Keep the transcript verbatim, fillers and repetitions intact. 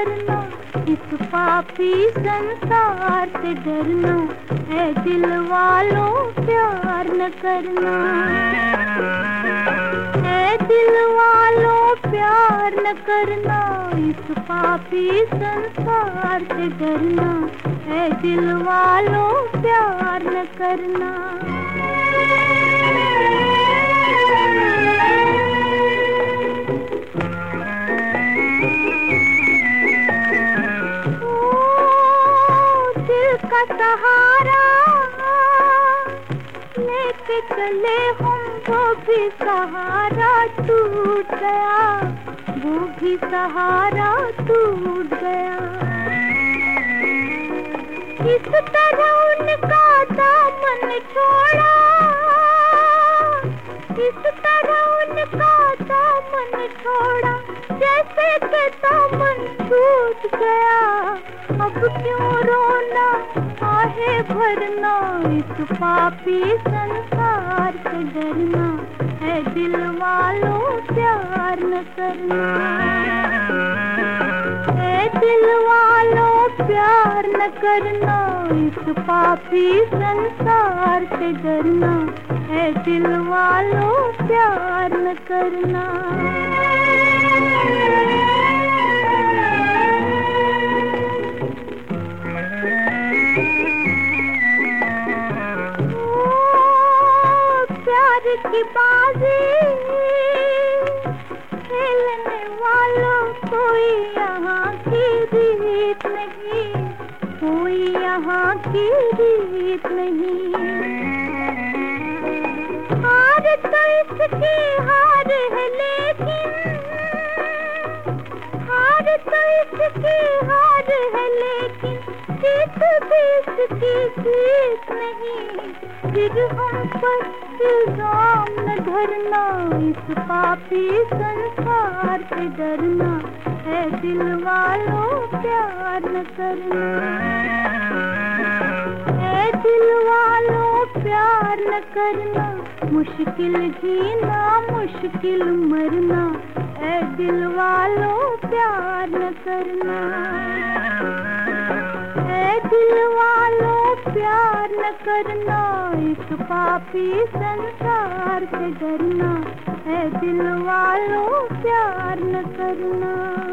करना, इस पापी संसार से डरना, है दिल वालों प्यार न करना, है दिल वालों प्यार न करना, इस पापी संसार से डरना, है दिल वालों प्यार न करना। का सहारा लेके चले हम, वो भी सहारा टूट गया, वो भी सहारा टूट गया। इस तरह उनका दामन छोड़ा, इस तरह उनका दामन छोड़ा, जैसे कि दामन टूट गया। अब क्यों रोना आहे भरना, इस पापी संसार से डरना, है दिल वालों प्यार न करना, है दिल वालों प्यार न करना, इस पापी संसार से डरना, है दिल वालों प्यार न करना। की बाजी खेलने वालों कोई यहाँ की रीत नहीं, कोई यहाँ की रीत नहीं। हार तो इसकी हार है, लेकिन हार तो इसकी हार है, लेकिन जीत भी इसकी जीत नहीं। फिर हम पर इल्जाम न धरना, इस पापी संसार से डरना, है दिल वालों प्यार न करना, है दिल वालों प्यार न करना। मुश्किल जीना मुश्किल मरना, है दिल वालों प्यार न करना, है दिल वालों प्यार न करना, इस पापी संसार से डरना, है दिल वालों प्यार न करना।